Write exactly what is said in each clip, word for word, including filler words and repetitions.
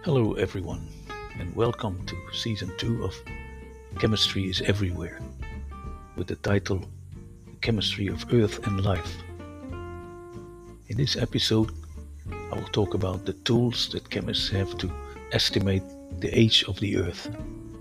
Hello everyone, and welcome to season two of Chemistry is Everywhere, with the title The Chemistry of Earth and Life. In this episode, I will talk about the tools that chemists have to estimate the age of the Earth.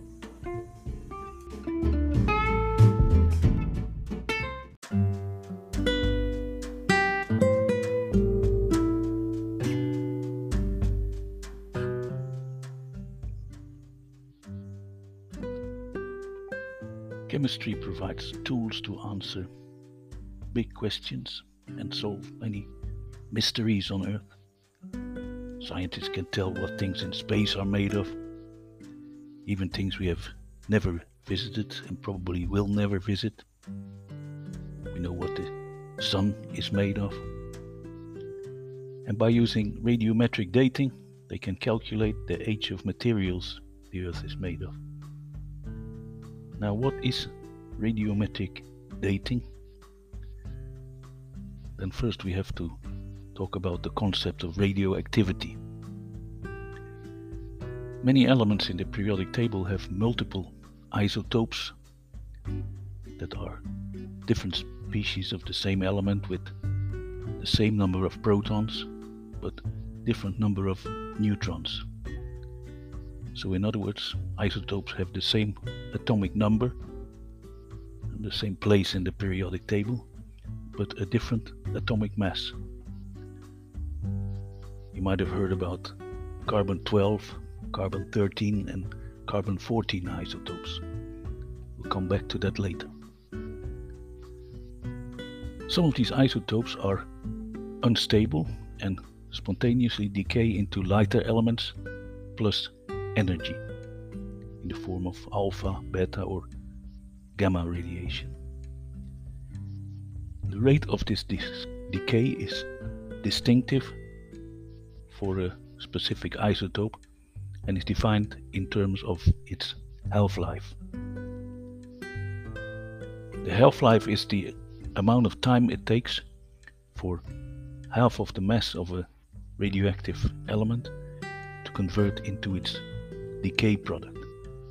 Chemistry provides tools to answer big questions and solve many mysteries on Earth. Scientists can tell what things in space are made of, even things we have never visited and probably will never visit. We know what the sun is made of. And by using radiometric dating, they can calculate the age of materials the Earth is made of. Now, what is radiometric dating? Then first we have to talk about the concept of radioactivity. Many elements in the periodic table have multiple isotopes that are different species of the same element with the same number of protons but different number of neutrons. So in other words, isotopes have the same atomic number and the same place in the periodic table, but a different atomic mass. You might have heard about carbon twelve, carbon thirteen and carbon fourteen isotopes. We'll come back to that later. Some of these isotopes are unstable and spontaneously decay into lighter elements plus energy in the form of alpha, beta or gamma radiation. The rate of this dis- decay is distinctive for a specific isotope and is defined in terms of its half-life. The half-life is the amount of time it takes for half of the mass of a radioactive element to convert into its decay product.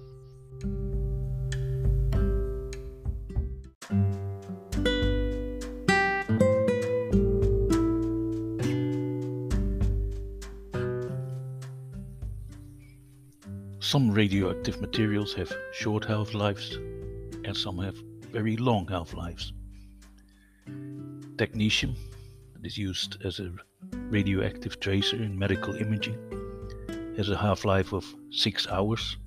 Some radioactive materials have short half-lives and some have very long half-lives. Technetium, that is used as a radioactive tracer in medical imaging, has a half-life of six hours,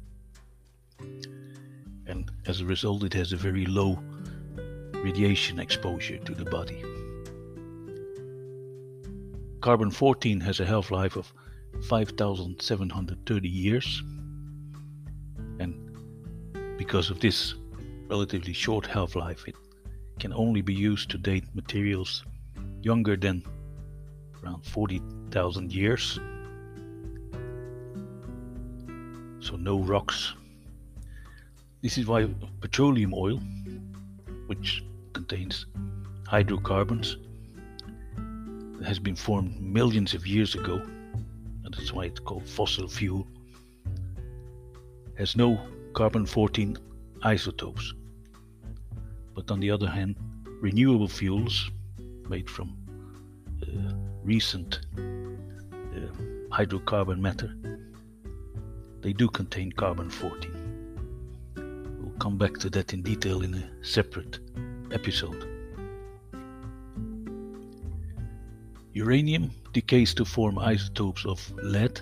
and as a result it has a very low radiation exposure to the body. Carbon fourteen has a half-life of five thousand seven hundred thirty years, and because of this relatively short half-life it can only be used to date materials younger than around forty thousand years. So no rocks. This is why petroleum oil, which contains hydrocarbons, has been formed millions of years ago, and that's why it's called fossil fuel, has no carbon fourteen isotopes. But on the other hand, renewable fuels made from uh, recent uh, hydrocarbon matter, they do contain carbon fourteen. We'll come back to that in detail in a separate episode. Uranium decays to form isotopes of lead.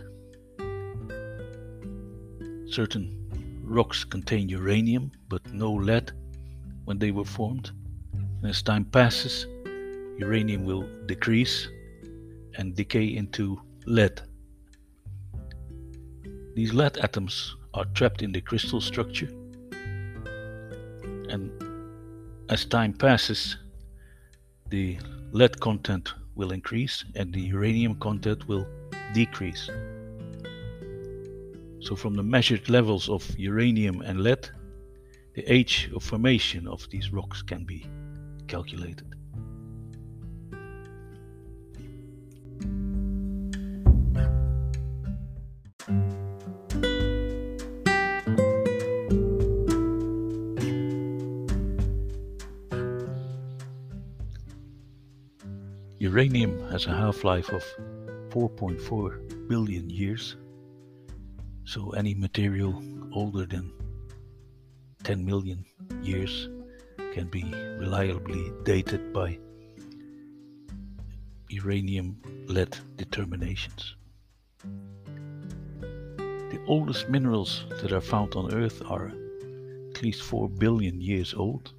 Certain rocks contain uranium but no lead when they were formed. And as time passes, uranium will decrease and decay into lead. These lead atoms are trapped in the crystal structure, and as time passes, the lead content will increase and the uranium content will decrease. So from the measured levels of uranium and lead, the age of formation of these rocks can be calculated. Uranium has a half-life of four point four billion years, so any material older than ten million years can be reliably dated by uranium-lead determinations. The oldest minerals that are found on Earth are at least four billion years old.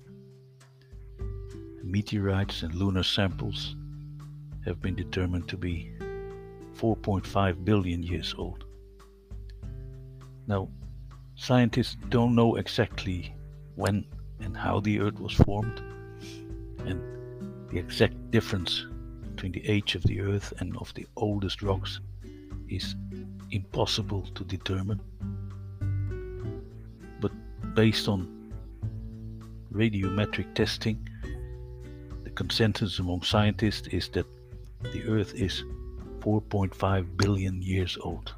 Meteorites and lunar samples have been determined to be four point five billion years old. Now, scientists don't know exactly when and how the Earth was formed, and the exact difference between the age of the Earth and of the oldest rocks is impossible to determine. But based on radiometric testing, the consensus among scientists is that the Earth is four point five billion years old.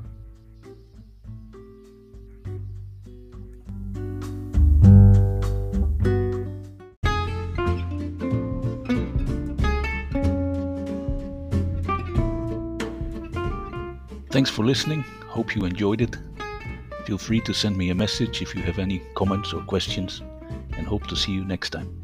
Thanks for listening. Hope you enjoyed it. Feel free to send me a message if you have any comments or questions, and hope to see you next time.